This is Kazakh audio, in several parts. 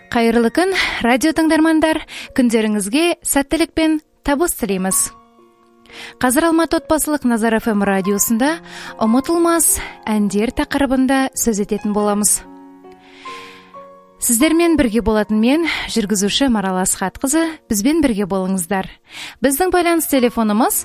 Кайырлы күн, радио тыңдармандар, күндеріңізге сәттілік пен табыс тілейміз. Қазір Алматы отбасылық Назар FM радиосында ұмытылмас әндер тақырыбында сөз ететін боламыз. Сіздермен бірге болатын мен, жүргізуші Марал Асхатқызы, бізбен бірге болыңыздар. Біздің байланыс телефонымыз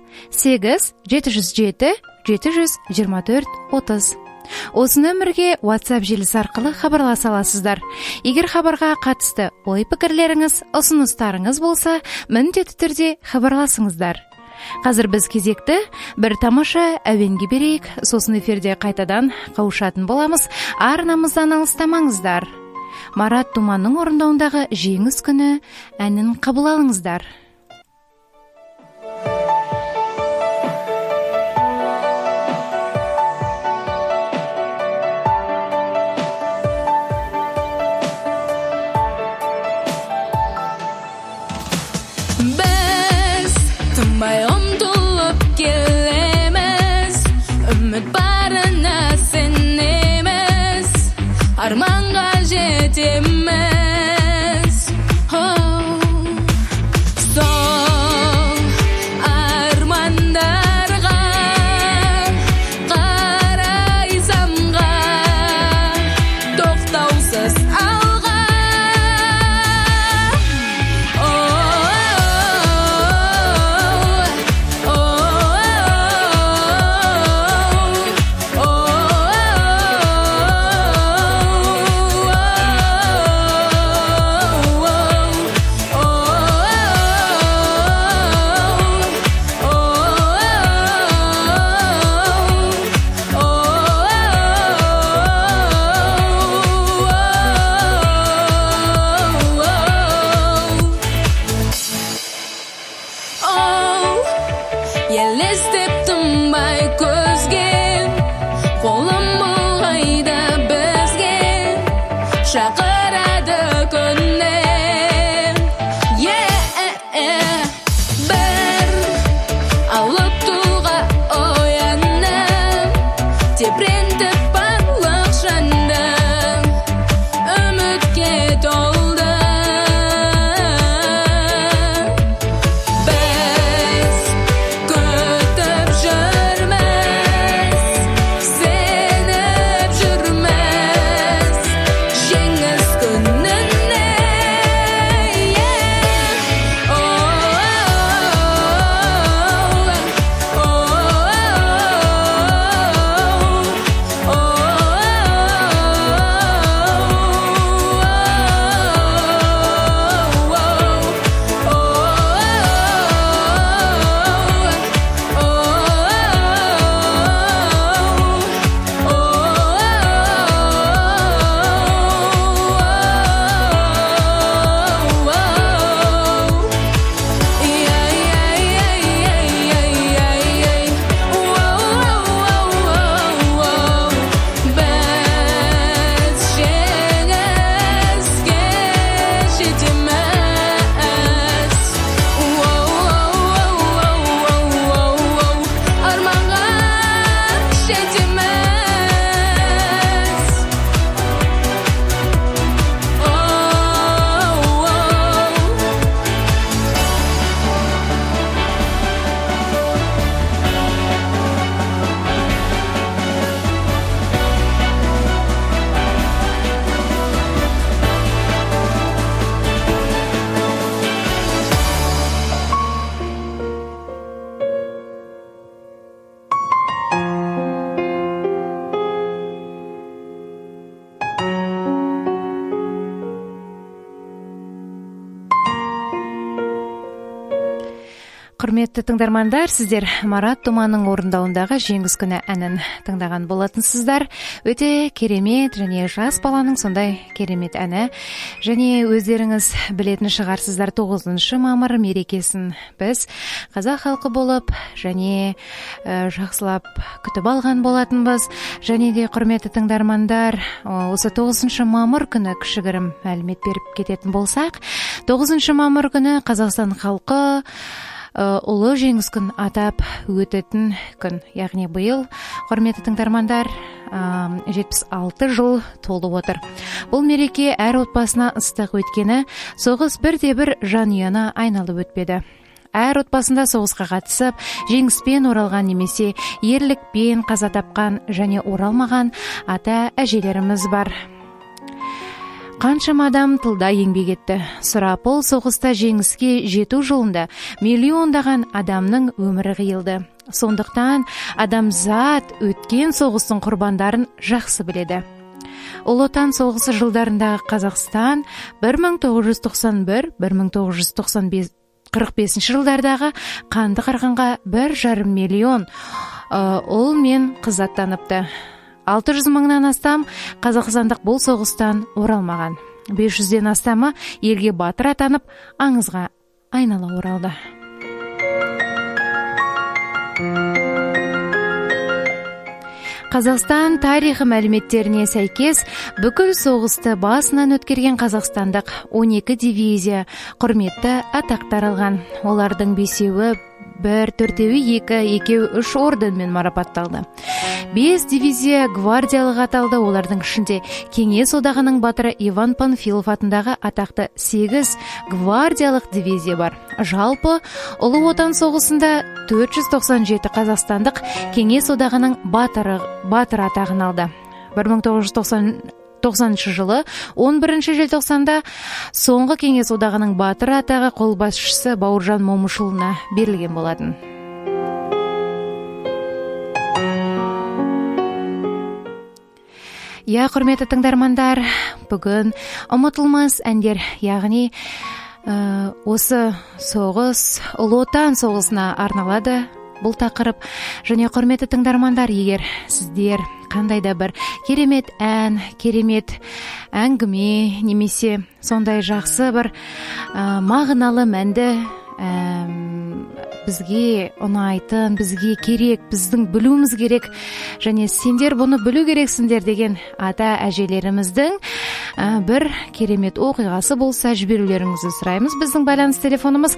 8-707-724-30. Осы нөмірге WhatsApp желісі арқылы хабарласа аласыздар. Егер хабарға қатысты ой-пікірлеріңіз, ұсыныстарыңыз болса, міндетті түрде хабарласыңыздар. Қазір біз кезекті бір тамаша әуенге берейік, сосын эфирде қайтадан қауышатын боламыз. Арнамыздан алыстамаңыздар. Марат Туманның орындауындағы Жеңіс күні әнін қабыл алыңыздар. Біз тынбай ұмтылып келеміз, үміт барына сенеміз, арманға жетеміз. Сол армандарға қарай самға, тоқтаусыз алға. Елестеп тынбай көзге, қолым бұлғайды бізге, шақырады күннен. Бір алып туға оянып, тебірентіп барлық жанды, үмітке толды. Құрметті тыңдармандар, сіздер Марат Туманның орындауындағы Жеңіс күні әнін тыңдаған болатынсыздар. Өте керемет және жас баланың сондай керемет әні. Және өздеріңіз білетін шығарсыздар, 9 мамыр мерекесін біз қазақ халқы болып және жақсылап күтіп алған болатынбыз. Және де құрметті тыңдармандар, осы 9 мамыр күні кішігірім мәлімет беріп кететін болсақ, 9 мамыр күні Қазақстан халқы ұлы жеңіс күн атап өтетін күн. Яғни биыл, құрметті тыңдармандар, 76 жыл толып отыр. Бұл мереке әр отбасына ыстық өткені, соғыс бірде-бір жанұяны айналып өтпеді. Әр отбасында соғысқа қатысып, жеңіспен оралған немесе ерлікпен қаза тапқан және оралмаған ата-әжелеріміз бар. Қаншама адам тылда еңбек етті. Сұрапыл соғыста жеңіске жету жолында миллиондаған адамның өмірі қиылды. Сондықтан адамзат өткен соғыстың құрбандарын жақсы біледі. Ұлы Отан соғысы жылдарындағы Қазақстан 1991-1945 жылдардағы қанды қырғынға 1,5 миллион ұл мен қыз аттаныпты. 600 мыңнан астам қазақстандық бұл соғыстан оралмаған. 500-ден астамы елге батыр атанып, аңызға айнала оралды. Қазақстан тарихы мәліметтеріне сәйкес, бүкіл соғысты басынан өткерген қазақстандық 12 дивизия құрметті атақтар алған. Олардың 5-еуі 1, 4-еуі 2, 2-еуі 3 орденмен марапатталды. 5 дивизия гвардиялық аталды. Олардың ішінде Кеңес одағының батыры Иван Панфилов атындағы атақты 8 гвардиялық дивизия бар. Жалпы Ұлы Отан соғысында 497 қазақстандық Кеңес одағының батыры атағын алды. 1990 жылы 11 желтоқсанда соңғы Кеңес одағының батыры атағы қолбасшысы Бауыржан Момышұлына берілген болатын. Құрметті тыңдармандар, бүгін ұмытылмас әндер, яғни осы соғыс, Ұлы Отан соғысына арналады бұл тақырып. Және құрметті тыңдармандар, егер сіздер қандай да бір керемет ән, керемет әңгіме, немесе сондай жақсы бір мағыналы мәнді бізге ұнайтын, бізге керек, біздің білуіміз керек, және сендер бұны білу керексіңдер деген ата-әжелеріміздің бір керемет оқиғасы болса, жіберулеріңізді сұраймыз. Біздің байланыс телефонымыз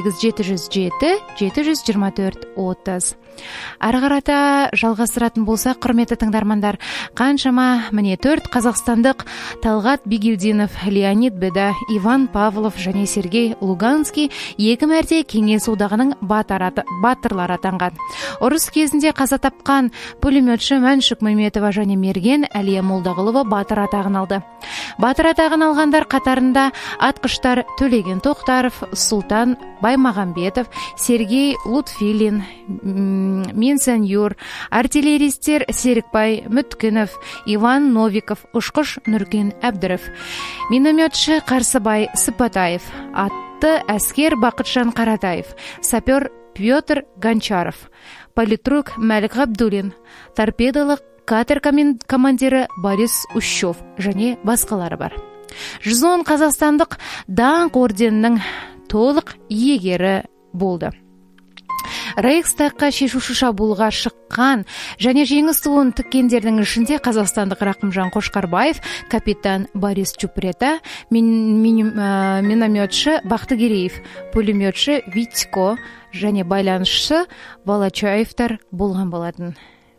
8707-724-30. Ары қарата жалғастыратын болса, құрметті тыңдармандар, қаншама міне 4 қазақстандық Талғат Бигелдинов, Леонид Беда, Иван Павлов және Сергей Луганский 2 мәрте Кеңес одағының батырлары атанған. Ұрыс кезінде қаза тапқан пулеметші Мәншүк Мәметова және мерген Әлия Молдағұлова батыр атағын алды. Батыр атағын алғандар қатарында атқыштар Төлеген Тоқтаров, Сұлтан Баймағамбетов, Сергей Лутфилин, Менсенюр, артиллеристер Серікбай Мүткінов, Иван Новиков, ұшқыш Нұркен Әбдіров, минометші Қарсыбай Сыпатаев, атты әскер Бақытжан Қаратаев, сапер Петр Гончаров, политрук Мәлік Ғабдулин, торпедалық катер командирі Борис Ущев және басқалары бар. 110 қазақстандық даңқ орденінің толық иегері болды. Рейхстагқа шешуші шабуылға шыққан және жеңіс туын тіккендердің ішінде қазақстандық Рақымжан Қошқарбаев, капитан Борис Чупрета, минометші Бақтыгереев, пулеметші Витько және байланысшы Волочаевтар болған болатын.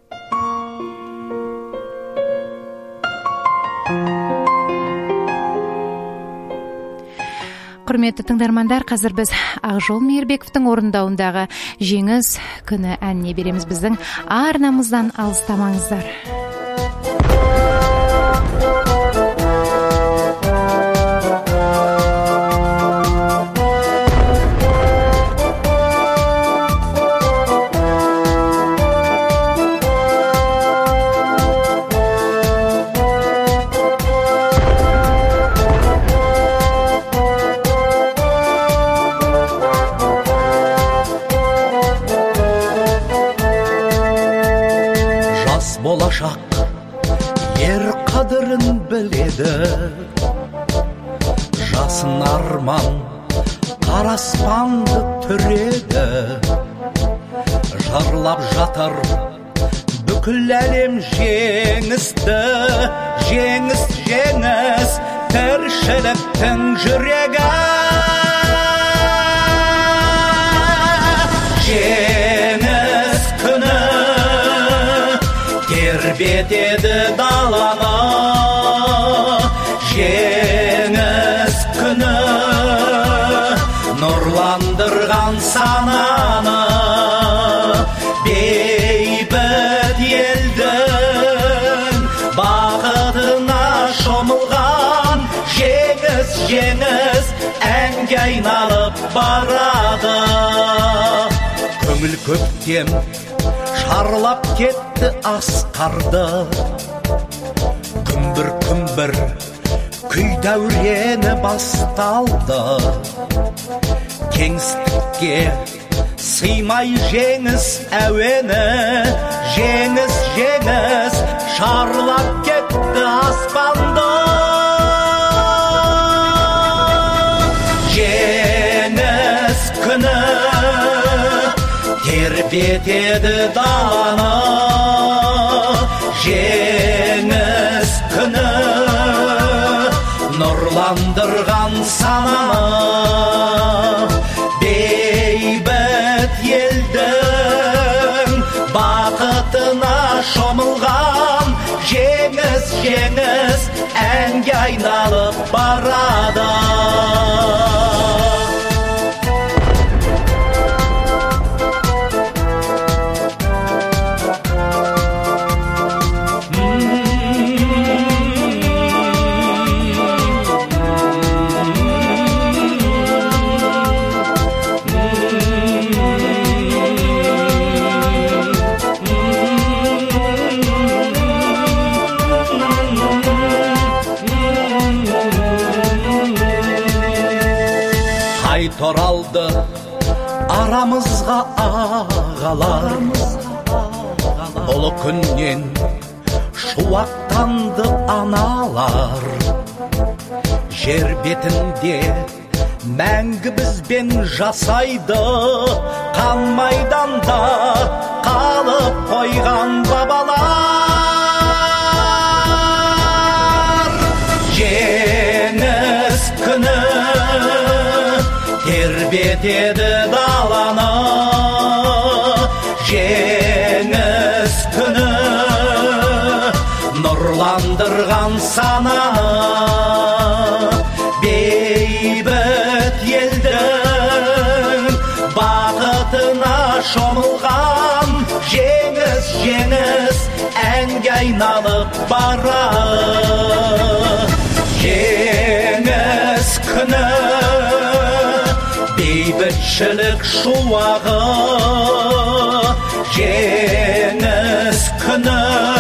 Құрметті тыңдармандар, қазір біз Ақжол Мейірбековтің орындауындағы жеңіс күні әніне береміз. Біздің арнамыздан алыстамаңыздар. Болашақ ер қадірін біледі, жасын арман қара аспанды түреді, жарлап жатар бүкіл әлем жеңісті, жеңіс жеңіс тіршіліктің жүрегі. Жеңіс күні тербетеді даланы жеңіс күні нұрландырған сананы бейбіт елдің бақытына шомылған жеңіс әнге айналып барады. Көңіл көктем шарлап кетті асқарды, күмбір күй дәурені басталды. Кеңістікке сыймай жеңіс әуені, жеңіс шарлап кетті аспанды. Жеңіс күні тербетеді даланы, жеңіс күні нұрландырған сананы бейбіт елдің бақытына шомылған жеңіс әнге айналып барады. Торалды арамызға ағалар, ұлы күннен шуақтанды аналар. Жер бетінде мәңгі бізбен жасайды, қан майданда қалып қойған бабалар. Жеңіс күні тербетеді даланы, жеңіс күні нұрландырған сананы бейбіт елдің бақытына шомылған жеңіс әнге айналып барады. Жеңіс күні бейбітшілік шуағы, жеңіс күні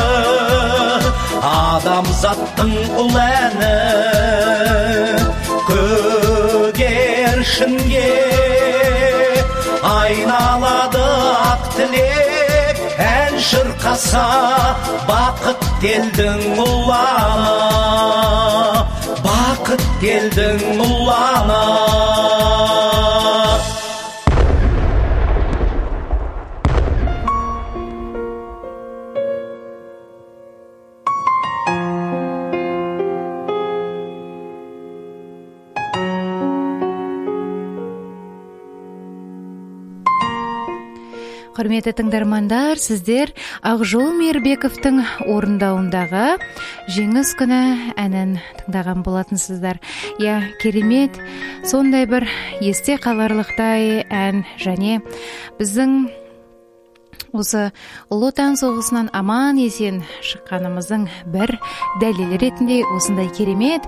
адамзаттың ұл әні, көгершінге айналады ақ тілек, ән шырқаса бақыт елдің ұланы, бақыт елдің ұланы. Құрметті тыңдармандар, сіздер Ақжол Мейірбековтың орындауындағы жеңіс күні әнін тыңдаған болатынсыздар. Керемет, сондай бір есте қаларлықтай ән, және біздің осы Ұлы Отан соғысынан аман есен шыққанымыздың бір дәлелі ретінде осындай керемет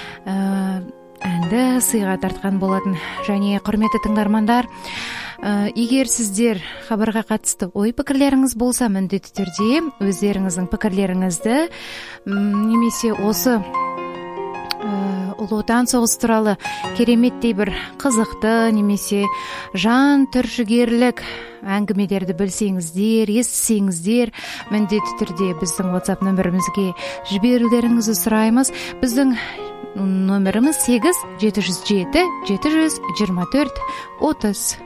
әнді сыйға тартқан болатын. Және құрметті тыңдармандар, егер сіздер хабарға қатысты ой пікірлеріңіз болса, міндетті түрде өздеріңіздің пікірлеріңізді немесе осы Ұлы Отан соғысы туралы кереметтей бір қызықты немесе жан түршігерлік әңгімелерді білсеңіздер, естісеңіздер, міндетті түрде біздің WhatsApp нөмірімізге жіберулеріңізді сұраймыз. Біздің нөміріміз 8-707-724-30.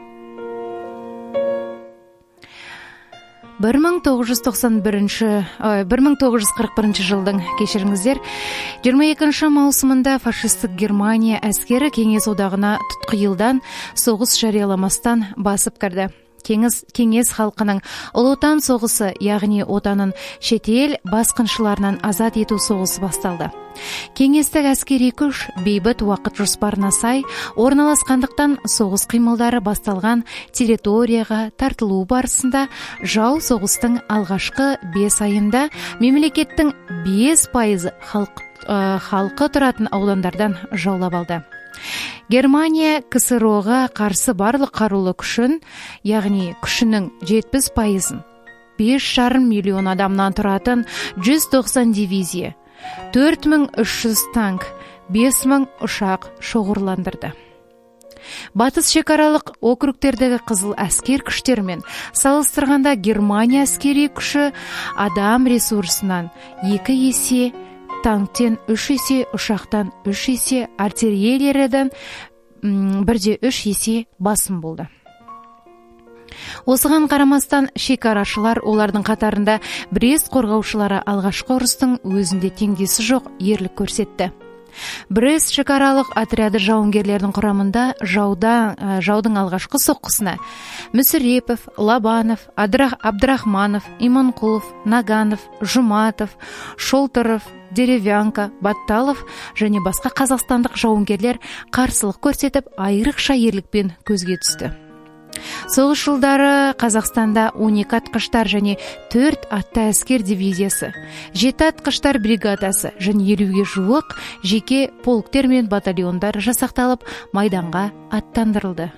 1941 жылдың, кешіріңіздер, 22 маусымында фашистік Германия әскері Кеңес одағына тұтқиылдан соғыс жарияламастан басып кірді. кеңес халқының ұлы отан соғысы, яғни отанын шетел басқыншыларынан азат ету соғысы басталды. Кеңестік әскери күш бейбіт уақыт жоспарына сай орналасқандықтан соғыс қимылдары басталған территорияға тартылу барысында жау соғыстың алғашқы 5 айында мемлекеттің 5% халқы тұратын аудандардан жаулап алды. Германия КСРО-ға қарсы барлық қарулы күшін, яғни күшінің 70%-ын, 5,5 миллион адамнан тұратын 190 дивизия, 4300 танк, 5000 ұшақ шоғырландырды. Батыс шекаралық округтердегі қызыл әскер күштермен салыстырғанда Германия әскери күші адам ресурсынан 2 есе, танктен 3 есе, ұшақтан 3 есе, артиллериядан 1,3 есе басым болды. Осыған қарамастан шекарашылар олардың қатарында Брест қорғаушылары алғашқы ұрыстың өзінде теңдесі жоқ ерлік көрсетті. Брест шекаралық отряды жауынгерлердің құрамында жаудың алғашқы соққысына Мүсірепов, Лабанов, Абдрахманов, Иманқұлов, Наганов, Жұматов, Шолтыров, Деревянка, Батталов және басқа қазақстандық жауынгерлер қарсылық көрсетіп, айрықша ерлікпен көзге түсті. Соғыс жылдары Қазақстанда 12 атқыштар және 4 атты әскер дивизиясы, 7 атқыштар бригадасы және 50-ге жуық жеке полктер мен батальондар жасақталып, майданға аттандырылды.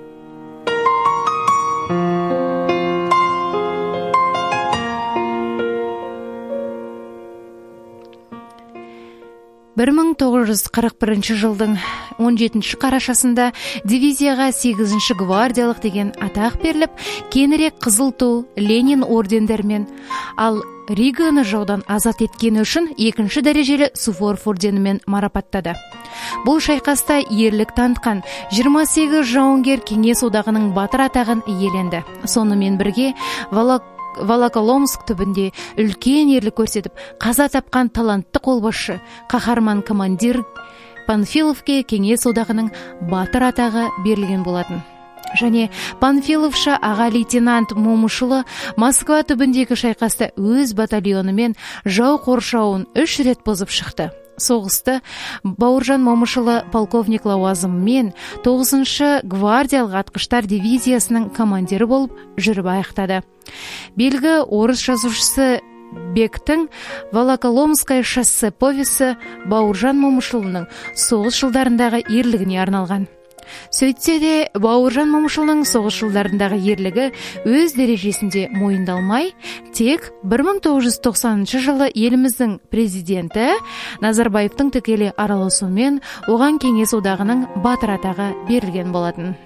Бір 1941 жылдың 17 қарашасында дивизияға 8-ші гвардиялық деген атақ беріліп, кейінірек Қызыл ту, Ленин ордендермен, ал Риганы жаудан азат еткені үшін 2-ші дәрежелі Суворов орденімен марапаттады. Бұл шайқаста ерлік танытқан 28 жауынгер Кеңес одағының батыр атағын иеленді. Сонымен бірге Волоколамск түбінде үлкен ерлік көрсетіп, қаза тапқан талантты қолбасшы, қаһарман командир Панфиловке Кеңес одағының батыр атағы берілген болатын. Және Панфиловша аға лейтенант Момышұлы Москва түбіндегі шайқаста өз батальоны жау қоршауын 3 рет бұзып шықты. Соғысты Бауыржан Момышұлы полковник лауазымымен 9-шы гвардиялық атқыштар дивизиясының командирі болып жүріп аяқтады. Белгі орыс жазушысы Бектің Волоколамское шоссе повесі Бауыржан Момышұлының соғыс жылдарындағы ерлігіне арналған. Сөйтсе де, Бауыржан Момышұлының соғыс жылдарындағы ерлігі өз дәрежесінде мойындалмай, тек 1990 жылы еліміздің президенті Назарбаевтың тікелей араласуымен оған Кеңес одағының батыр атағы берілген болатын.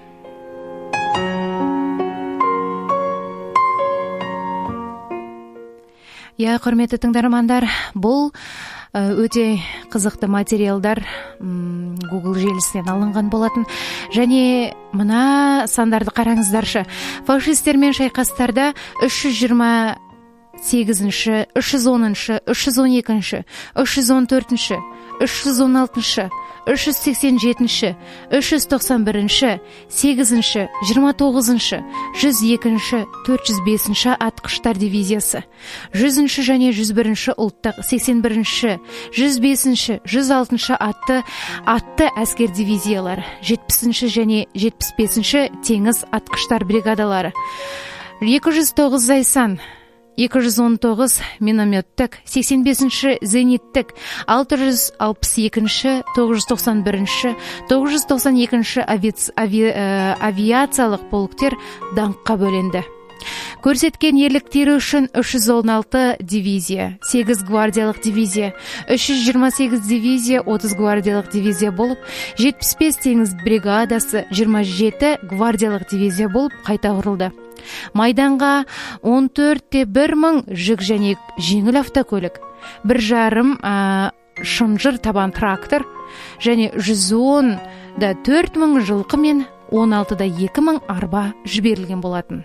Құрметті тыңдармандар, бұл өте қызықты материалдар Google желісінен алынған болатын. Және мына сандарды қараңыздаршы. Фашистермен шайқастарда 328-ші, 310-ші, 312-ші, 314-ші, 316-ші, 387-ші, 391-ші, 8-ші, 29-ші, 102-ші, 405-ші атқыштар дивизиясы, 100-ші және 101-ші ұлттық, 81-ші, 105-ші, 106-ші атты әскер дивизиялары, 70-ші және 75-ші теңіз атқыштар бригадалары, 209 Зайсан, 219 минометтік, 85-ші зениттік, 662-ші, 991-ші, 992-ші авиациялық полктер даңққа бөленді. Көрсеткен ерліктері үшін 316 дивизия, 8 гвардиялық дивизия, 328 дивизия, 30 гвардиялық дивизия болып, 75 теңіз бригадасы, 27 гвардиялық дивизия болып қайта құрылды. Майданға 14,1 мың жүк және жеңіл автокөлік, 1,5 шынжыр табан трактор және 110,4 мың жылқы мен 16,2 мың арба жіберілген болатын.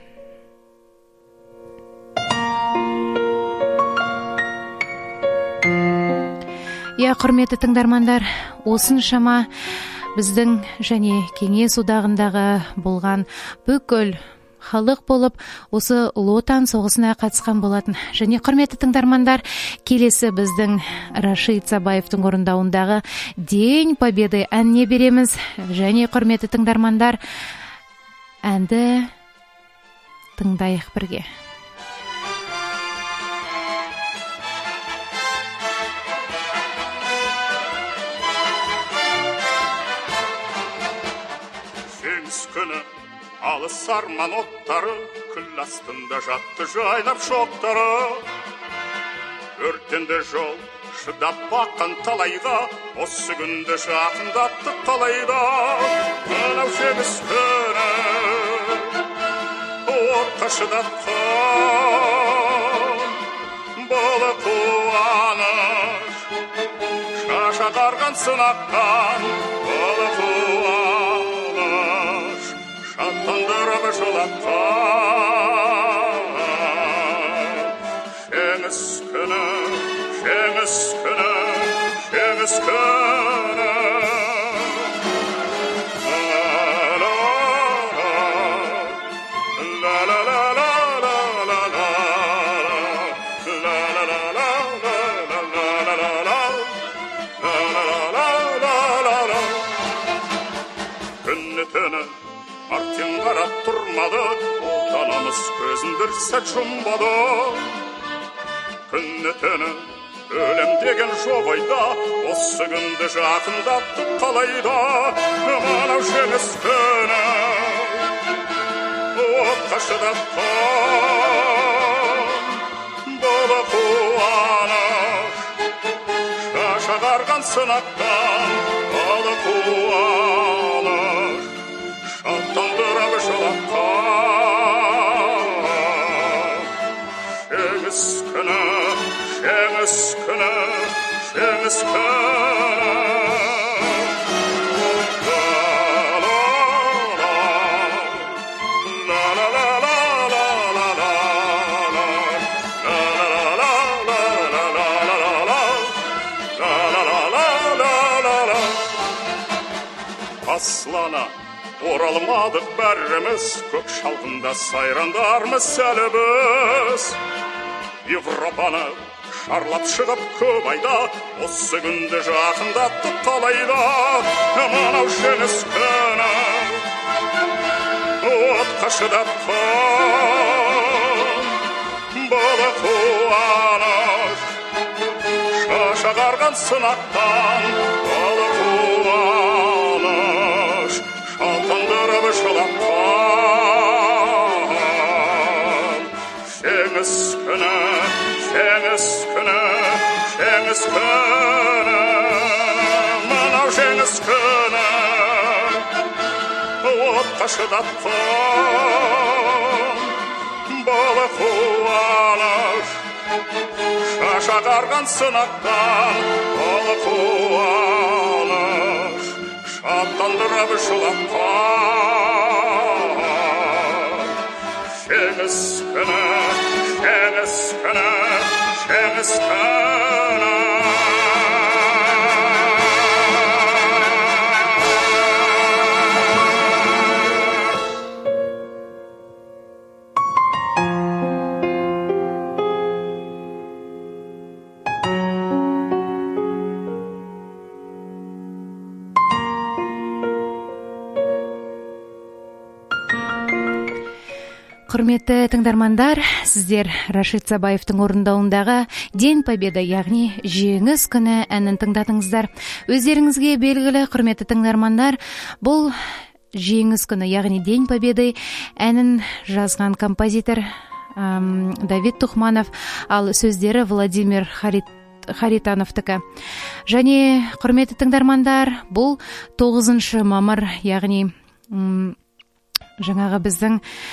Құрметті тыңдармандар, осыншама біздің және Кеңес одағындағы болған бүкіл халық болып осы Ұлы Отан соғысына қатысқан болатын. Және құрметті тыңдармандар, келесі біздің Рашид Сабаевтың орындауындағы День Победы әніне береміз. Және құрметті тыңдармандар, әнді тыңдайық бірге. Күні алыс арман оттары, күл астында жатты жайлап шоқтары. Өртенді жол шыдап баққан талайға, осы күнді жақындатты талайда. Мынау жеңіс күні отқа шыдатқан, болы қуаныш шаш ағарған сынақтан, болы шаттандырып жылатқан. Жеңіс күні, жеңіс күні, жеңіс күні. Артен қарап тұрмады, отанымыз көзін бір сәт жұмбады. Күні түні өлім деген жоқ ойда, осы күнді жақындатты қалайда. Мынау жеңіс күні отқа шыдатқан, болы қуаныш шаш ағарған сынақтан, болы қуаныш шаттандырып жылатқан. Жеңіс күні, жеңіс күні, жеңіс күні. Аслана оралмадық бәріміз, көк шалғында сайрандармыз әлі біз. Европаны шарлап шығып көп айда, осы күнді жақындатты талайда. Мынау жеңіс күні отқа шыдатқан, болы қуаныш шаш ағарған сынақтан, болы қуаныш шаттандырып жылатқан. Жеңіс күні, жеңіс күні, жеңіс күні. Мынау жеңіс күні отқа шыдатқан, болы қуаныш шаш ағарған сынақтан, болы қуаныш шаттандырып жылатқан. Жеңіс күні, жеңіс күні, жеңіс күні. Құрметті тыңдармандар, сіздер Рашид Сабаевтың орындауындағы День Победы, яғни жеңіс күні әнін тыңдадыңыздар. Өздеріңізге белгілі, құрметті тыңдармандар, бұл жеңіс күні, яғни День Победы әнін жазған композитор Давид Тухманов, ал сөздері Владимир Харитановтікі. Және құрметті тыңдармандар, бұл 9 мамыр, яғни жаңағы біздің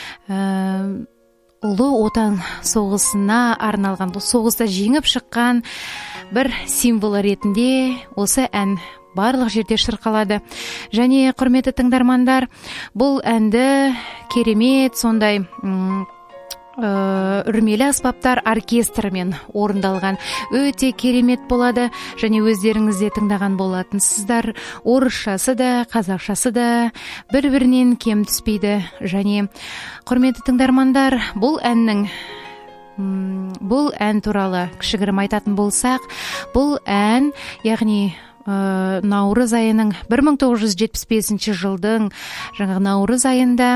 Ұлы Отан соғысына арналған, бұл соғыста жеңіп шыққан бір символ ретінде осы ән барлық жерде шырқалады. Және құрметті тыңдармандар, бұл әнді керемет сондай үрмелі аспаптар оркестрімен орындалған өте керемет болады, және өздеріңіз де тыңдаған болатынсыздар. Орысшасы да, қазақшасы да бір-бірінен кем түспейді. Және құрметті тыңдармандар, бұл ән туралы кішігірім айтатын болсақ, бұл ән, яғни наурыз айының 1975 жылдың жаңағы наурыз айында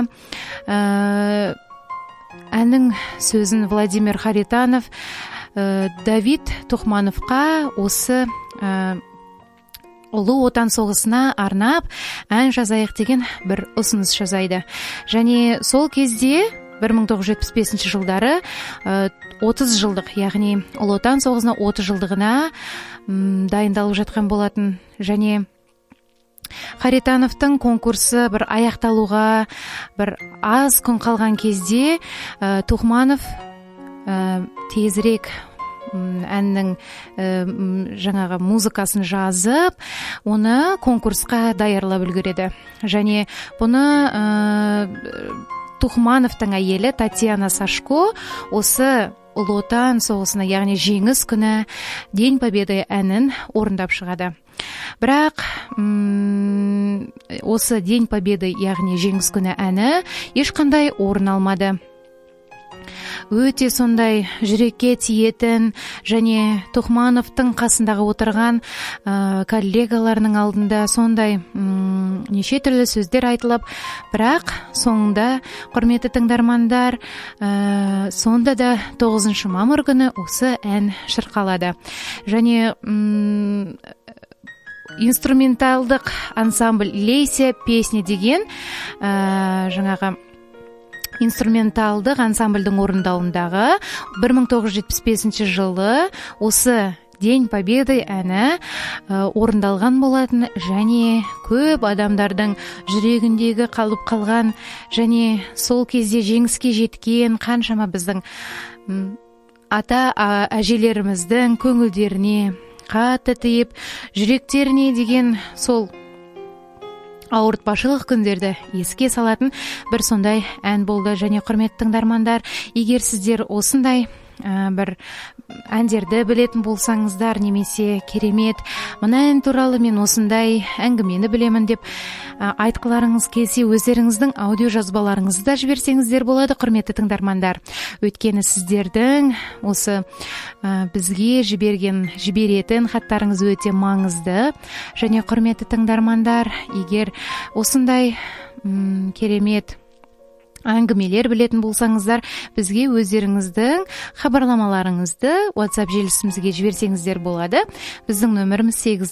әннің сөзін Владимир Харитонов Давид Тухмановқа осы ұлы отан соғысына арнап ән жазайық деген бір ұсыныс жасайды. Және сол кезде 1975 жылдары 30 жылдық, яғни ұлы отан соғысына 30 жылдығына дайындалып жатқан болатын. Және Харитоновтың конкурсы бір аяқталуға бір аз күн қалған кезде Тухманов тезірек әннің жаңағы музыкасын жазып, оны конкурсқа даярлап үлгереді. Және бұны Тухмановтың әйелі Татьяна Сашко осы ұлы отан соғысына, яғни жеңіс күні День Победы әнін орындап шығады. Бірақ осы День Победы, яғни жеңіс күні әні ешқандай орын алмады. Өте сондай жүрекке тиетін, және Тухмановтың қасындағы отырған коллегаларының алдында сондай неше түрлі сөздер айтылып, бірақ соңында, құрметті тыңдармандар, сонда да 9 мамыр күні осы ән шырқалады. Және инструменталдық ансамбль Лейся песня деген жаңағы инструменталдық ансамбльдің орындауындағы 1975 жылы осы День Победы әні орындалған болатын. Және көп адамдардың жүрегіндегі қалып қалған, және сол кезде жеңіске жеткен қаншама біздің ата әжелеріміздің көңілдеріне қатты тиіп, жүректеріне деген сол ауыртпашылық күндерді еске салатын бір сондай ән болды. Және құрметті тыңдармандар, егер сіздер осындай бір әндерді білетін болсаңыздар, немесе керемет, мына ән туралы мен осындай әңгімені білемін деп айтқыларыңыз келсе, өздеріңіздің аудио жазбаларыңызды да жіберсеңіздер болады, құрметті тыңдармандар. Өйткені сіздердің осы бізге жіберетін хаттарыңыз өте маңызды. Және құрметті тыңдармандар, егер осындай керемет әңгімелер білетін болсаңыздар, бізге өздеріңіздің хабарламаларыңызды WhatsApp желісімізге жіберсеңіздер болады. Біздің нөміріміз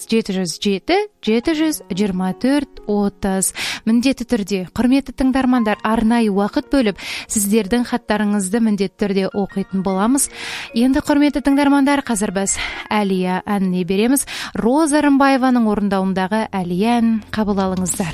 8-707-724-30. Міндетті түрде, құрметті тыңдармандар, арнайы уақыт бөліп, сіздердің хаттарыңызды міндетті түрде оқитын боламыз. Енді құрметті тыңдармандар, қазір біз Әлия әніне береміз. Роза Рымбаеваның орындауындағы Әлия ән қабыл алыңыздар.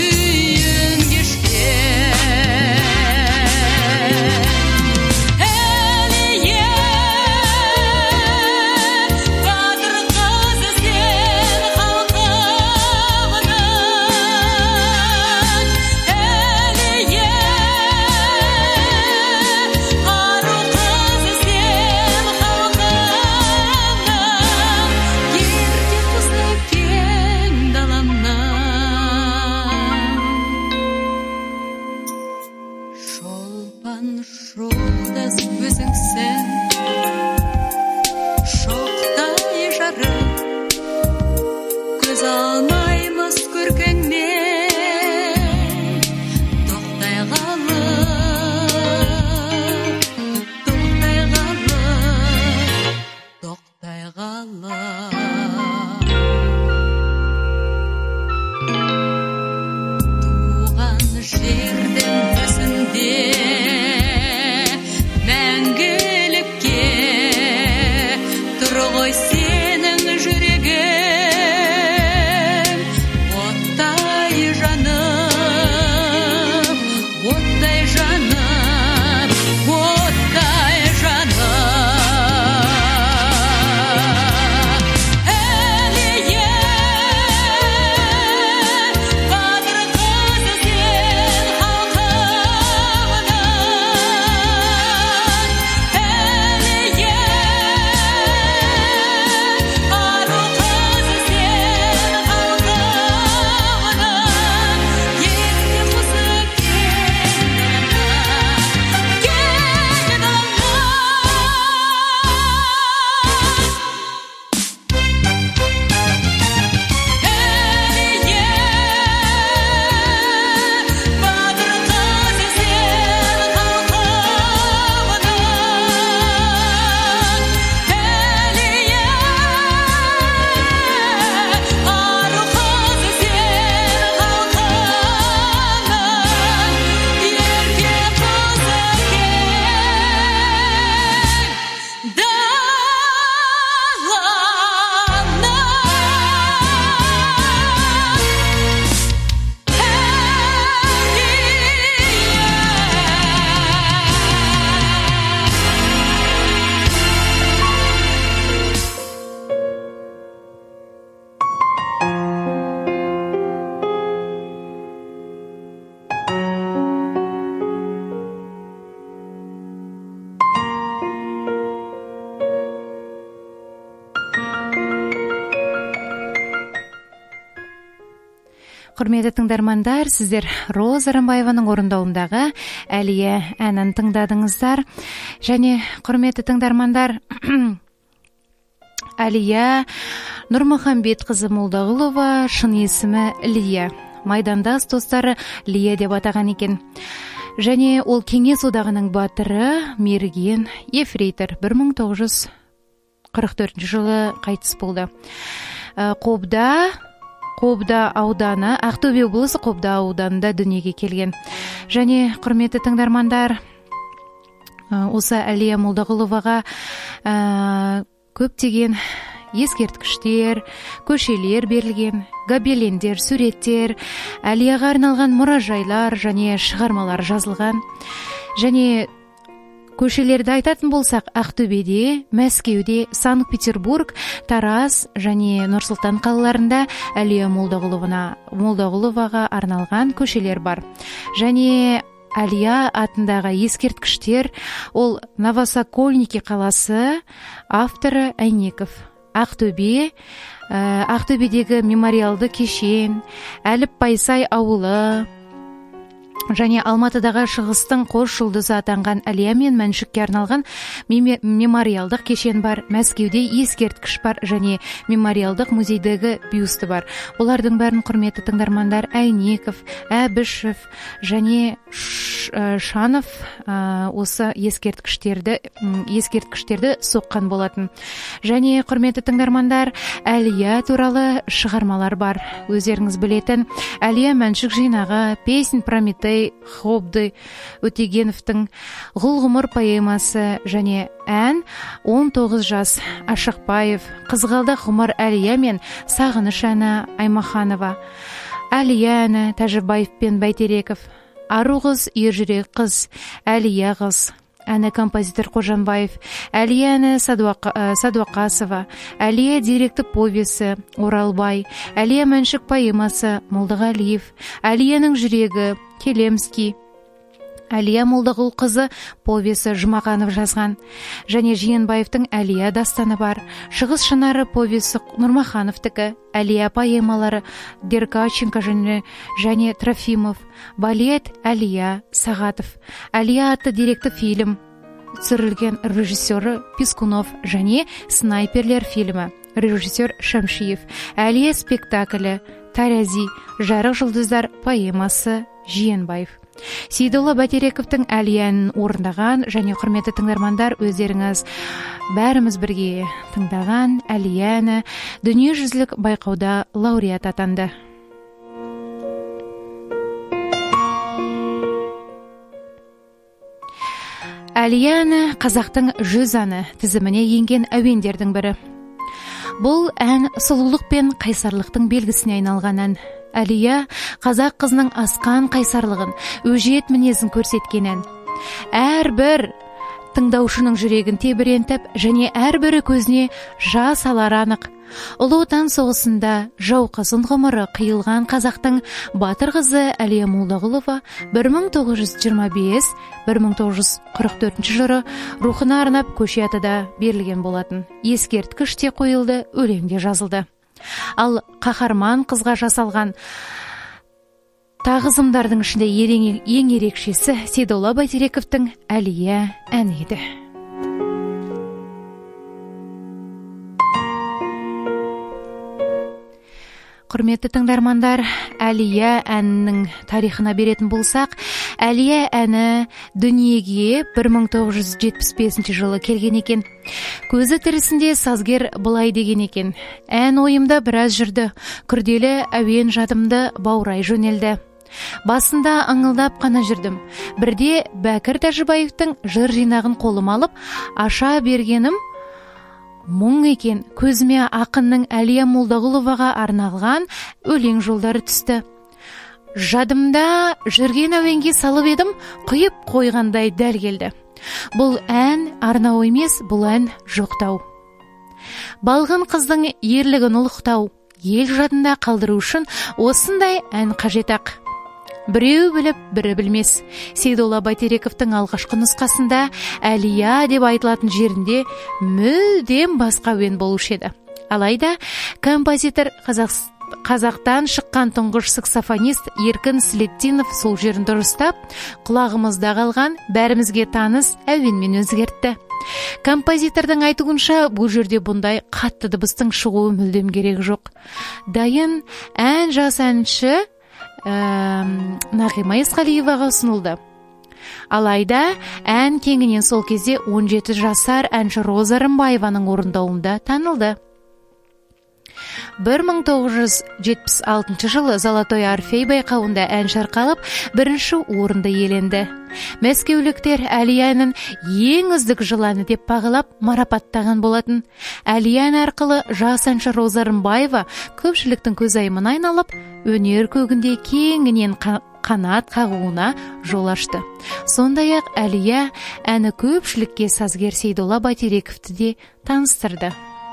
Hey! туған жолдас өзіңсің, шоқтай жарық, көз алмаймыз көркіңнен, тоқтай қалып, тоқтай қалып, тоқтай қалып. Жердің өзінде мәңгілікке тұр ғой сенің жүрегің, оттай жаным, оттай жаным, оттай жаным. Құрметті тыңдармандар, сіздер Роза Рымбаеваның орындауындағы Әлия әнін тыңдадыңыздар. Және құрметті тыңдармандар, Әлия Нұрмұхамбетқызы Молдағұлова, шын есімі Лия. Майдандас достары Лия деп атаған екен. Және ол Кеңес одағының батыры, мерген, ефрейтор. 1944 жылы қайтыс болды. Қобда ауданы, Ақтөбе облысы Қобда ауданында дүниеге келген. Және құрметті тыңдармандар, осы Әлия Молдағұловаға көптеген ескерткіштер, көшелер берілген, гобелендер, суреттер, Әлияға арналған мұражайлар және шығармалар жазылған. Және көшелерді айтатын болсақ, Ақтөбеде, Мәскеуде, Санкт-Петербург, Тараз және Нұр-Сұлтан қалаларында Әлия Молдағұловаға арналған көшелер бар. Және Әлия атындағы ескерткіштер, ол Новосокольники қаласы, авторы Әйнеков. Ақтөбедегі мемориалды кешен, Әліп-Байсай ауылы, және Алматыдағы шығыстың қос жұлдызы атанған Әлия мен Мәншүкке арналған мемориалдық кешен бар. Мәскеуде ескерткіш бар және мемориалдық музейдегі бюсті бар. Олардың бәрін құрметті тыңдармандар Әйнеков, Әбішев және Шанов осы ескерткіштерді соққан болатын. Және құрметті тыңдармандар, Әлия туралы шығармалар бар. Өздеріңіз білетін Әлия Мәншүк жинағы, Песнь Прометей, Хобды Өтегеновтың Ғұл ғұмыр поэмасы және ән 19 жас Ашықбаев, Қызғалдақ ғұмыр Әлия мен Сағыныш әні Аймаханова, Әлия әні Тәжібаев пен Бәйтереков, Ару қыз, ержүрек қыз Әлия қыз әні композитор Қожанбаев, Әлия әні Садуақасова, Әлия директі повесі Оралбай, Әлия Мәншүк поэмасы Молдағалиев, Әлияның жүрегі Келемский, Әлия Молдағұлқызы повесі Жұмағанов жазған. Және Жиенбаевтың Әлия дастаны бар. Шығыс шынары повесі Нұрмахановтікі. Әлия поэмалары Деркаченко және Трофимов. Балет Әлия Сағатов. Әлия атты деректі фильм түсірілген режиссері Пискунов және Снайперлер фильмі режиссер Шамшиев. Әлия спектаклі Тарази, Жарық жұлдыздар поэмасы Жиенбаев. Сейдолла Бәйтерековтің Әлияның орындаған және құрметті тыңдармандар, өздеріңіз бәріміз бірге тыңдаған Әлияны дүниежүзілік байқауда лауреат атанды. Әлияны қазақтың 100 әні тізіміне енген әуендердің бірі. Бұл ән сұлулық пен қайсарлықтың белгісіне айналған ән. Әлия қазақ қызының асқан қайсарлығын, өжет мінезін көрсеткен ән. Әрбір тыңдаушының жүрегін тебірентіп, және әрбірі көзіне жас алары анық. Ұлы Отан соғысында жауқазын ғұмыры қиылған қазақтың батыр қызы Әлия Молдағұлова 1925-1944 жылы рухына арнап көшетада берілген болатын. Ескерткіш те қойылды, өлеңде жазылды. Ал қаһарман қызға жасалған тағызымдардың ішінде ең ерекшесі Сейдолла Бәйтерековтің Әлия әні еді. Құрметті тыңдармандар, Әлия әнінің тарихына беретін болсақ, Әлия әні дүниеге 1975 жылы келген екен. Көзі тірісінде сазгер былай деген екен: ән ойымда біраз жүрді, күрделі әуен жадымды баурай жөнелді. Басында аңылдап қана жүрдім. Бірде Бәкір Тәжібаевтың жыр жинағын қолыма алып, аша бергенім мұң екен. Көзіме ақынның Әлия Молдағұловаға арналған өлең жолдары түсті. Жадымда жүрген әуенге салып едім, құйып қойғандай дәл келді. Бұл ән арнау емес, бұл ән жоқтау. Балғын қыздың ерлігін ұлықтау, ел жадында қалдыру үшін осындай ән қажет ақ. Біреу біліп, бірі білмес. Сейдолла Бәйтерековтің алғашқы нұсқасында Әлия деп айтылатын жерінде мүлдем басқа әуен болушы еді. Алайда композитор қазақтан шыққан тұңғыш саксофонист Еркін Слеттинов сол жерін дұрыстап, құлағымызда қалған бәрімізге таныс әуенмен өзгертті. Композитордың айтуынша, бұл жерде бұндай қатты дыбыстың шығуы мүлдем керек жоқ. Дайын ән жас әнші Нағима Есқалиеваға ұсынылды. Алайда ән кеңінен сол кезде 17 жасар әнші Роза Рымбаеваның орындауында танылды. 1976 жылы Золотой Орфей байқауында ән шырқалып, бірінші орынды иеленді. Мәскеуліктер Әлияның ең үздік жыл әні деп бағалап марапаттаған болатын. Әлия әні арқылы жас әнші Роза Рымбаева көпшіліктің көзайымына айналып, өнер көгінде кеңінен қанат қағуына жол ашты. Сондай-ақ Әлия әні көпшілікке сазгер Сейдолла Бәйтерековті де таныстырды.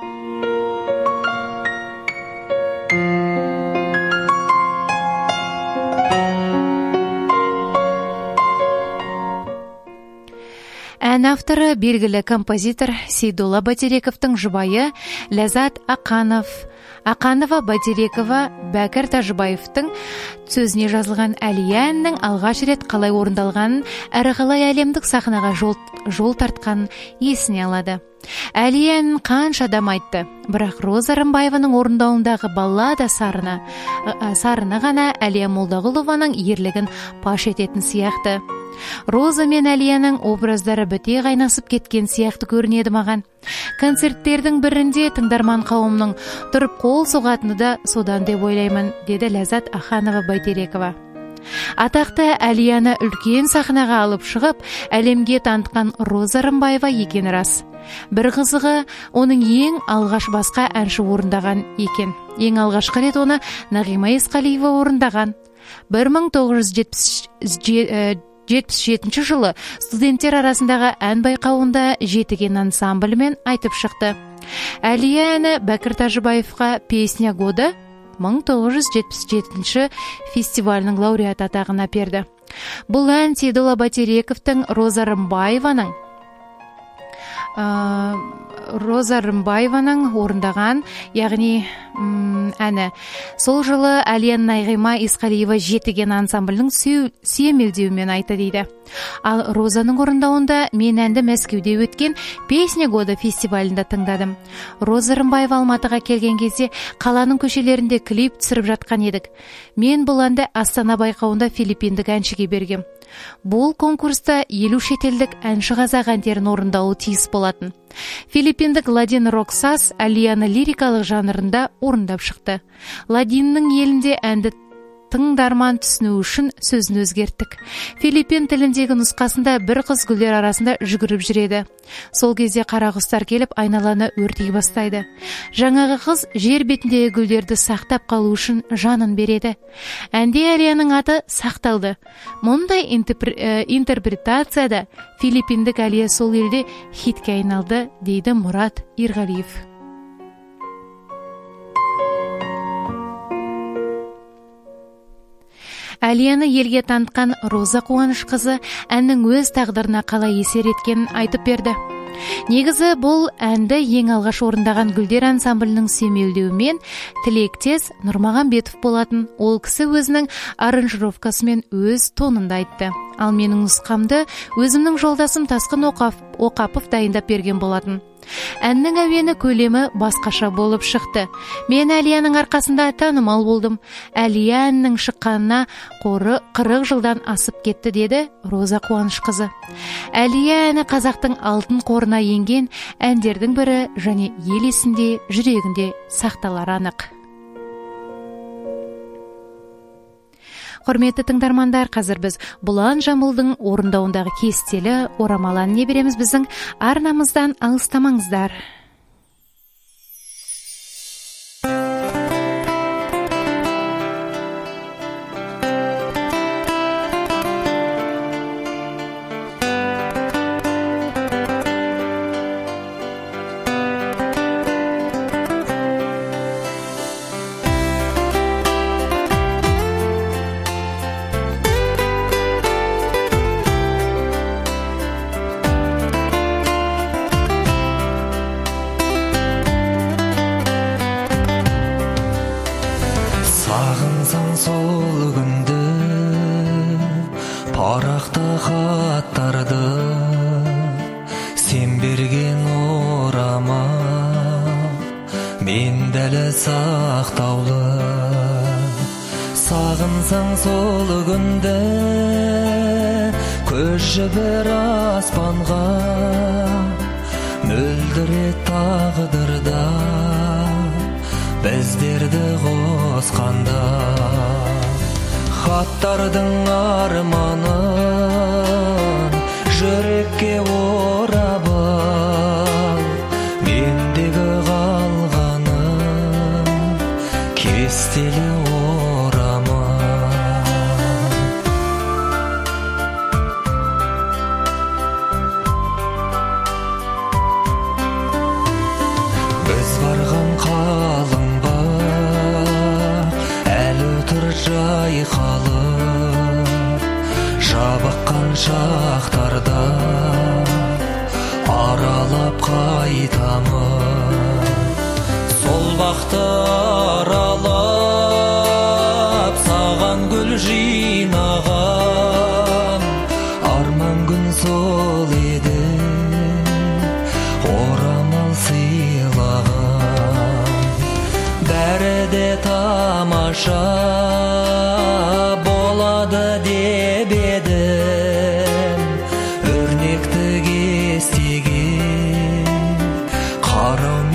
Ән авторы белгілі композитор Сейдолла Бәйтерековтың жұбайы Ләззат Ақанова Бәйтерекова Бәкір Тәжібаевтың сөзіне жазылған Әлия әнінің алғаш рет қалай орындалғанын, әрі қалай әлемдік сахнаға жол тартқанын есіне алады. Әлия әнін қанша адам айтты, бірақ Роза Рымбаеваның орындауындағы баллада сарыны ғана Әлия Молдағұлованың ерлігін паш ететін сияқты. Роза мен Әлияның образдары біте қайнасып кеткен сияқты көрінеді маған. Концерттердің бірінде тыңдарман қауымның тұрып қол соғатыны да содан деп ойлаймын, деді Ләззат Ақанова Бәйтерекова. Атақты Әлияны үлкен сахнаға алып шығып, әлемге танытқан Роза Рымбаева екені рас. Бір қызығы, оның ең алғаш басқа әнші орындаған екен. Ең алғашқы рет оны Нағима Есқалиева орындаған. 1977 жылы студенттер арасындағы ән байқауында жетіген ансамблімен айтып шықты. Әлия әні Бәкір Тәжібаевқа «Песня года» 1977 фестивалінің лауреаты атағын әперді. Бұл ән Сейдолла Бәйтерековтің Роза Рымбаеваның орындаған, яғни әні. Сол жылы Әлиян Найғима Исқалиева жетіген ансамблінің сүйемелдеуімен айты дейді. Ал Розаның орындауында мен әнді Мәскеуде өткен «Песня года» фестивалінде тыңдадым. Роза Рымбаева Алматыға келген кезде қаланың көшелерінде клип түсіріп жатқан едік. Мен бұл әнді Астана байқауында филиппиндік әншіге бергем. Бұл конкурста 50 шетелдік әнші қазақ әндерін орындауы тиіс болатын. Филиппиндік Ладин Роксас Әлияны лирикалық жанрында орындап шықты. Ладиннің елінде әнді тыңдарман түсіну үшін сөзін өзгерттік. Филиппин тіліндегі нұсқасында бір қыз гүлдер арасында жүгіріп жүреді. Сол кезде қара құстар келіп айналаны өртей бастайды. Жаңағы қыз жер бетіндегі гүлдерді сақтап қалу үшін жанын береді. Әнде Әлияның аты сақталды. Мұндай интерпретацияда филиппиндік Әлия сол елде хитке айналды, дейді Мұрат Ерғалиев. Әлияны елге танытқан Роза Қуанышқызы әннің өз тағдырына қалай әсер еткенін айтып берді. Негізі бұл әнді ең алғаш орындаған Гүлдер ансамблінің сүйемелдеуімен тілектес Нұрмағанбетов болатын. Ол кісі өзінің аранжировкасымен өз тонында айтты. Ал менің нұсқамды өзімнің жолдасым Тасқын Оқапов дайындап берген болатын. Әннің әуені көлемі басқаша болып шықты. Мен Әлияның арқасында танымал болдым. Әлия әннің шыққанына 40 жылдан асып кетті, деді Роза Қуанышқызы. Әлия әні қазақтың алтын қорына енген әндердің бірі және ел есінде, жүрегінде сақталары анық. Құрметті тыңдармандар, қазір біз Бұлан Жамбылдың орындауындағы кестелі орамал әніне береміз. Біздің арнамыздан алыстамаңыздар. Сағынсаң сол күнді, парақты хаттарды, сен берген орама, мен дәлі сақтаулы. Сағынсаң сол күнді, көз жібір аспанға, мөлдіре тағдырда біздерді қосқанда. Хаттардың арманын жүрекке орап ал, мендегі қалғаным кестелі орамал. Біз барған қалың жайқалып, жабыққан шақтарда аралап қайтамын. Сол бақты аралап, саған гүл жинаған, арман күн сол еді, орамал сыйлаған. Бәрі де тамаша болады деп едім, өрнекті кестеге қарау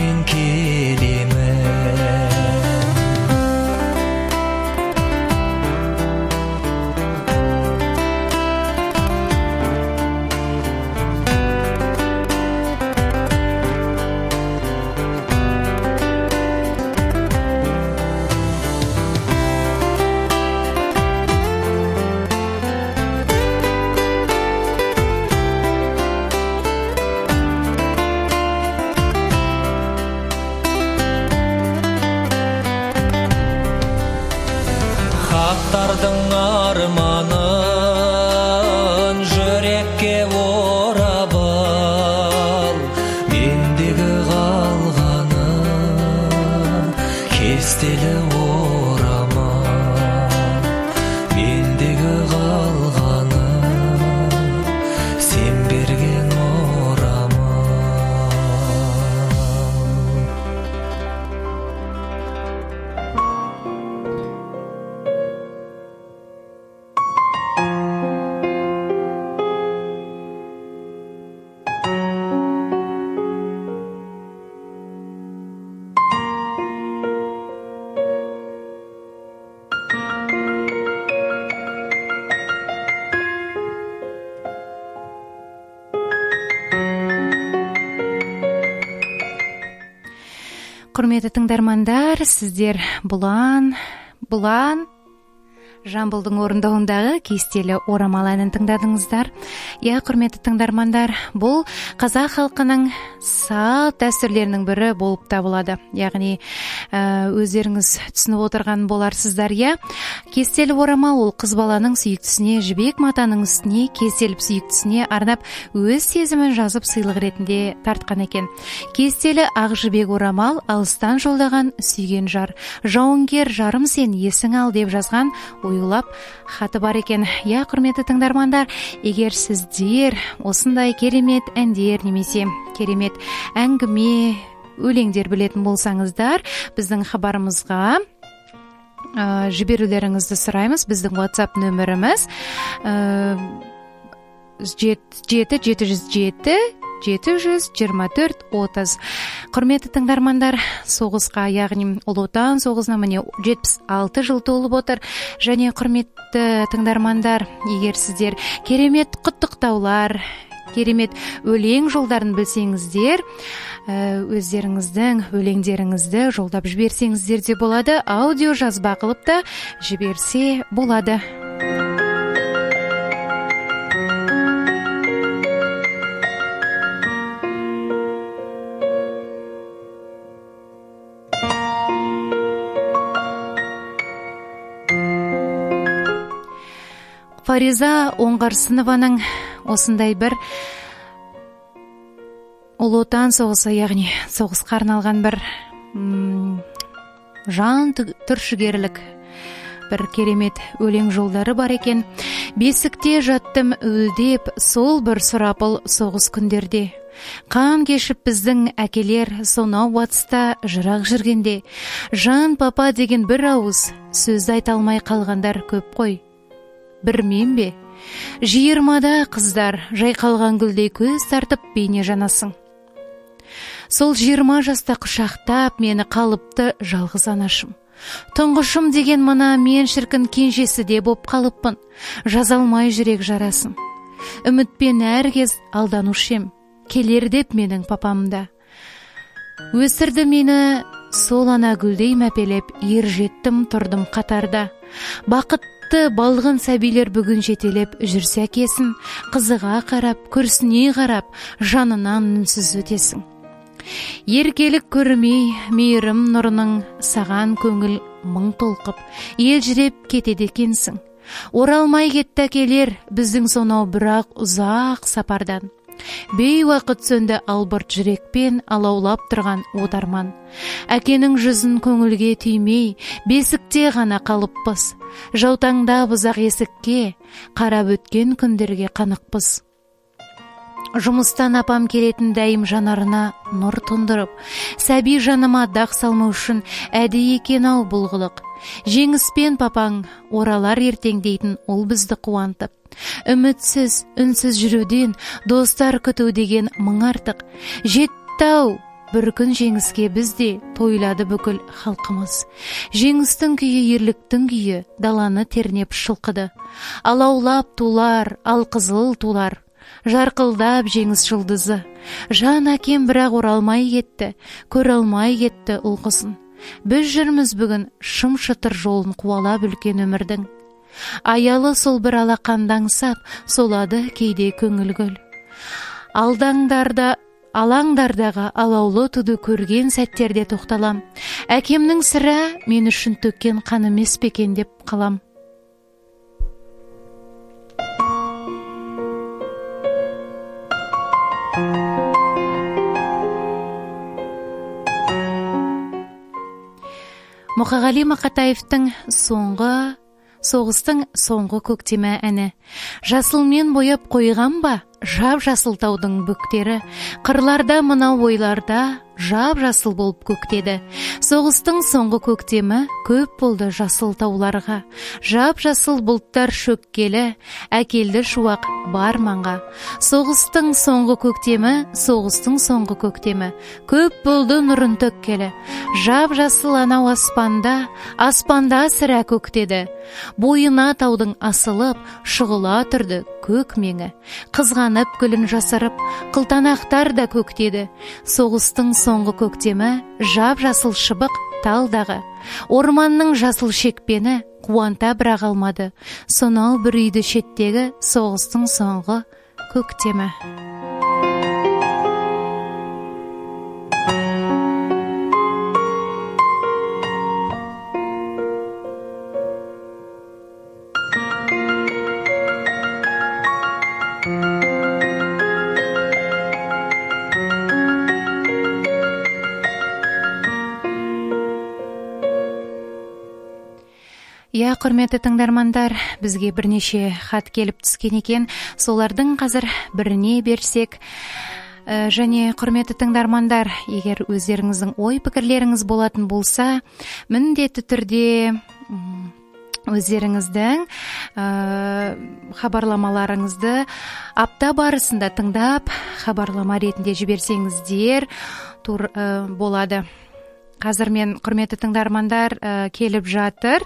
Құрметті тыңдармандар, сіздер Бұлан Жамбылдың орындауындағы кестелі орамал әнін тыңдадыңыздар. Құрметті тыңдармандар, бұл қазақ халқының салт дәстүрлерінің бірі болып табылады. Яғни өздеріңіз түсініп отырған боларсыздар. Кестелі орамал ол қыз баланың сүйіктісіне, жібек матаның үстіне кестеліп сүйіктісіне арнап өз сезімін жазып сыйлық ретінде тартқан екен. Кестелі ақ жібек орамал алыстан жолдаған сүйген жар. Жауынгер жарым сен есің ал деп жазған ойылап хаты бар екен. Құрметті тыңдармандар, егер сіздер осындай керемет әндер немесе керемет әңгіме, өлеңдер білетін болсаңыздар, біздің хабарымызға жіберулеріңізді сұраймыз. Біздің WhatsApp нөміріміз 7-707-724-30. Құрметті тыңдармандар, соғысқа, яғни Ұлы Отан соғысына міне 76 жыл толып отыр. Және құрметті тыңдармандар, егер сіздер керемет құттықтаулар, керемет өлең жолдарын білсеңіздер, өздеріңіздің өлеңдеріңізді жолдап жіберсеңіздер де болады. Аудио жазба қылып та жіберсе болады. Фариза Оңғарсынованың осындай бір Ұлы Отан соғысы, яғни соғысқа арналған бір жан түршігерлік бір керемет өлең жолдары бар екен. Бесікте жаттым үлдеп, сол бір сұрапыл соғыс күндерде. Қан кешіп біздің әкелер сонау батыста жырақ жүргенде. Жан папа деген бір ауыз сөз айта алмай қалғандар көп қой. Бір мен бе? 20-да қыздар жайқалған гүлдей көз тартып бейне жанасың. Сол 20 жаста құшақтап мені қалыпты жалғыз анашым. Тұңғышым деген мына мен шіркін кенжесі де боп қалыппын. Жазалмай жүрек жарасын. Үмітпен әркез алданушем. Келер деп менің папамда. Өсірді мені сол ана гүлдей мәпелеп, ер жеттім тұрдым қатарда. Бақытты балғын сәбилер бүгін жетелеп жүрсе әкесін, қызыға қарап, күрсіне қарап, жанынан үнсіз өтесің. Еркелік көрмей, мейірім нұрының саған көңіл мың толқып, елжіреп кетеді екенсің. Оралмай кетті әкелер біздің сонау бірақ ұзақ сапардан. Бейуақыт сөнді албырт жүрекпен алаулап тұрған отарман. Әкенің жүзін көңілге түймей, бесікте ғана қалыппыз. Жаутаңдап ұзақ есікке, қарап өткен күндерге қанықпыз. Жұмыстан апам келетін дәйім жанарына нұр тұндырып, сәби жаныма дақ салмау үшін әдейі екен ау бұл қылық. Жеңіспен папаң оралар ертең дейтін ол бізді қуантып. Үмітсіз, үнсіз жүруден достар күту деген мың артық. Жетті-ау бір күн жеңіске бізде тойлады бүкіл халқымыз. Жеңістің күйі, ерліктің күйі даланы тернеп шылқыды. Алаулап тулар, алқызыл тулар. Жарқылдап жеңіс жұлдызы. Жан әкем бірақ оралмай кетті, көр алмай кетті ұлқысын. Біз жүрміз бүгін шым-шытыр жолын қуалап үлкен өмірдің. Аялы сол бір алақандаңсап, солады кейде көңіл гүл. Алаңдардағы алаулы туды көрген сәттерде тоқталам. Әкемнің сірә мен үшін төккен қан емес пе екен деп қалам. Мұқағали Мақатаевтың соғыстың соңғы көктемі әні. Жасылмен бояп қойған ба, жап жасыл таудың бөктері, қырларда мынау ойларда жап жасыл болып көктеді. Соғыстың соңғы көктемі көп болды жасыл тауларға, жап жасыл бұлттар шөккелі, әкелді шуақ бар маңға. Соғыстың соңғы көктемі көп болды нұрын төккелі, жап жасыл анау аспанда сірә көктеді. Бойына таудың асылып, шұғыла тұрды көк меңі. Қызғанып гүлін жасырып, қылтанақтар да көктеді. Соғыстың соңғы көктемі, жап-жасыл шыбық талдағы. Орманның жасыл шекпені қуанта бірақ алмады. Сонау бір үйді шеттегі соғыстың соңғы көктемі. Я, құрметті тыңдармандар, бізге бірнеше хат келіп түскен екен. Солардың қазір біріне берсек. Және құрметті тыңдармандар, егер өздеріңіздің ой-пікірлеріңіз болатын болса, міндетті түрде өздеріңіздің хабарламаларыңызды апта барысында тыңдап, хабарлама ретінде жіберсеңіздер болады. Қазір мен, құрметті тыңдармандар, келіп жатыр.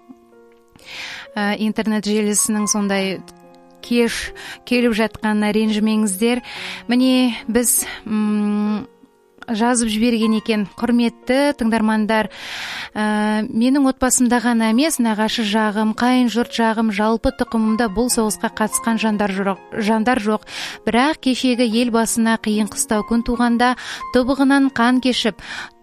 Интернет желісінің сондай кеш келіп жатқанына ренжімеңіздер. Міне біз жазып жіберген екен. Құрметті тыңдармандар, менің отбасымда ғана емес, нағашы жағым, қайын жұрт жағым, жалпы тұқымымда бұл соғысқа қатысқан жандар жоқ. Бірақ кешегі ел басына қиын қыстау күн туғанда тобығынан қан кешіп,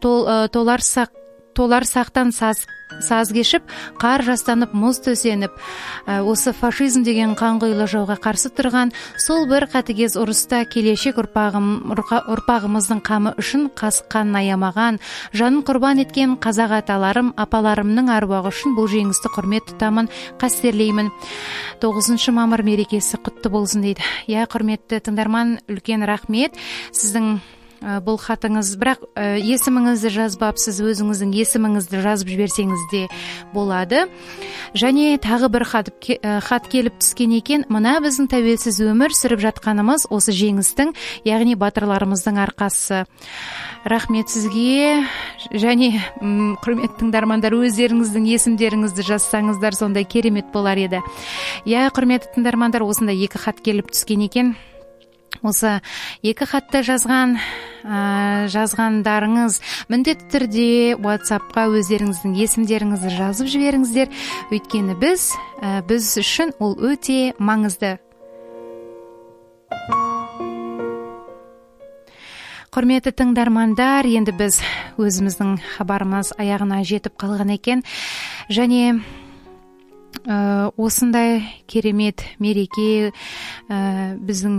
толар сақтан саз кешіп, қар жастанып, мұз төсеніп, осы фашизм деген қанқұйлы жауға қарсы тұрған сол бір қатыгез ұрыста келешек ұрпағымыздың қамы үшін қасыққанын аямаған, жанын құрбан еткен қазақ аталарым, апаларымның аруағы үшін бұл жеңісті құрмет тұтамын, қастерлеймін. 9 мамыр мерекесі құтты болсын дейді. Я, құрметті тыңдарман, үлкен рахмет. Сіздің бұл хатыңыз, бірақ есіміңізді жазбапсыз, өзіңіздің есіміңізді жазып жіберсеңіз де болады. Және тағы бір хат келіп түскен екен. Мына біздің тәуелсіз өмір сүріп жатқанымыз осы жеңістің, яғни батырларымыздың арқасы. Рахмет сізге. Және құрметті тыңдармандар, өздеріңіздің есімдеріңізді жазсаңыздар сондай керемет болар еді. Я, құрметті тыңдармандар, осында 2 хат келіп түскен екен. Осы 2 хатты жазғандарыңыз міндетті түрде WhatsApp-қа өздеріңіздің есімдеріңізді жазып жіберіңіздер. Өйткені біз үшін ол өте маңызды. Құрметті тыңдармандар, енді біз өзіміздің хабарымыз аяғына жетіп қалған екен. Және осындай керемет мереке біздің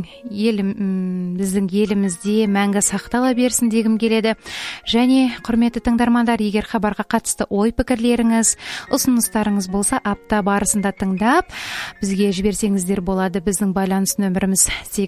елімізде мәңгі сақтала берсін дегім келеді. Және құрметті тыңдармандар, егер хабарға қатысты ой-пікірлеріңіз, ұсыныстарыңыз болса, апта барысында тыңдап бізге жіберсеңіздер болады. Біздің байланыс нөміріміз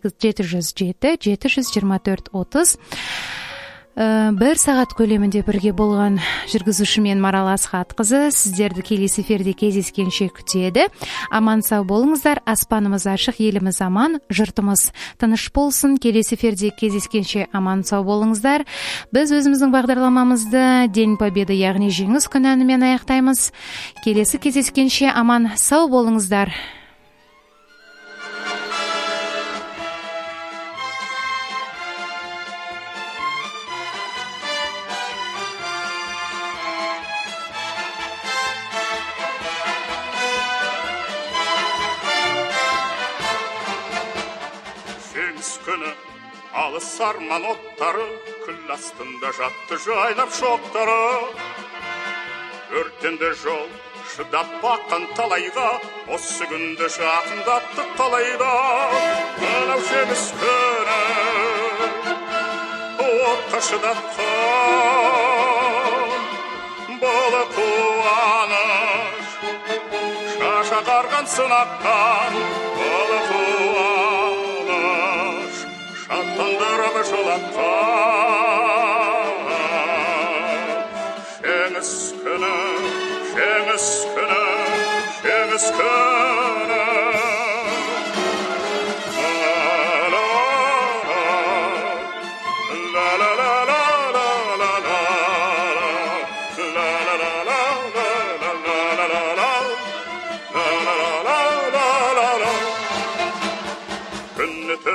8707-724-30. 1 сағат көлемінде бірге болған жүргізушімен Марал Асхатқызы сіздерді келесі эфирде кездескенше күтеді. Аман сау болыңыздар, аспанымыз ашық, еліміз аман, жұртымыз тыныш болсын. Келесі эфирде кездескенше аман сау болыңыздар. Біз өзіміздің бағдарламамызды День Победы, яғни жеңіс күні әнімен аяқтаймыз. Келесі кездескенше аман сау болыңыздар. Алыс арман оттары, күл астында жатты жайлап шоқтары. Өртенді жол, шыдап баққан талайға, осы күнді жақындатты талайда. Мынау жеңіс күні, отқа шыдатқан, болы қуаныш, шаша қарған сынақтан, болы қуаныш, шаттандырып жылатқан. Жеңіс күні, жеңіс күні, жеңіс күні.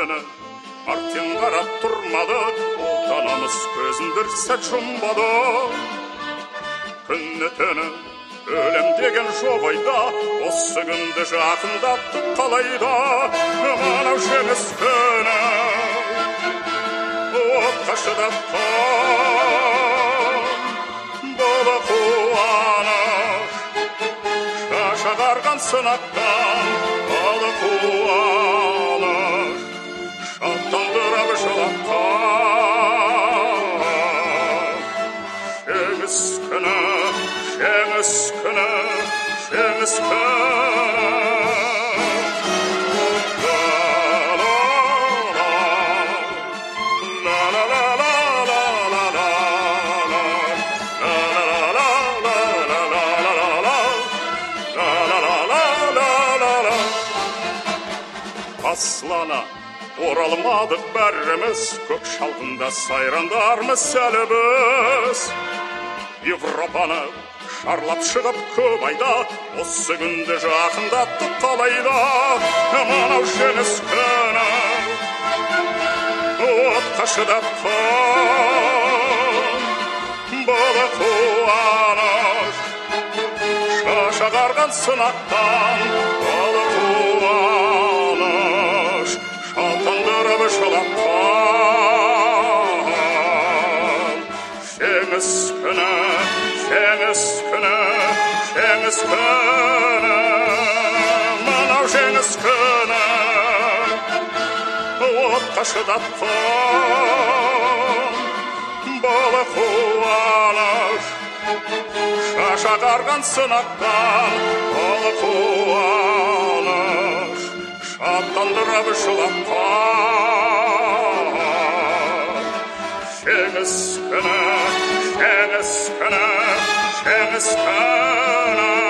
түні Мартин қарап тұрмады, отанымыз көзін бір сәт жұмбады. Күні түні өлем деген жоқ ойда, осы күнді жақындатты қалайда. Мынау жеңіс күні отқа шыдатқан бұл қуаныш, шаш ағарған сынақтан бұл қуаныш, шаттандырып жылатқан. Жеңіс күні, жеңіс күні, жеңіс күні. Аслана оралмадық бәріміз, көк шалғында сайрандармыз әлі біз. Европаны шарлап шығып көп айда, осы күнді жақындатты қалайда. Мынау жеңіс күні отқа шыдатқан бұл қуаныш, шаш ағарған сынақтан бұл қуаныш, шаттандырып жылатқан. Жеңіс күні, жеңіс күні, жеңіс күні. Мынау жеңіс күні отқа шыдатқан бұл қуаныш, шаш ағарған сынақтан бұл қуаныш, шаттандырып жылатқан. Жеңіс күні, жеңіс күні, жеңіс күні.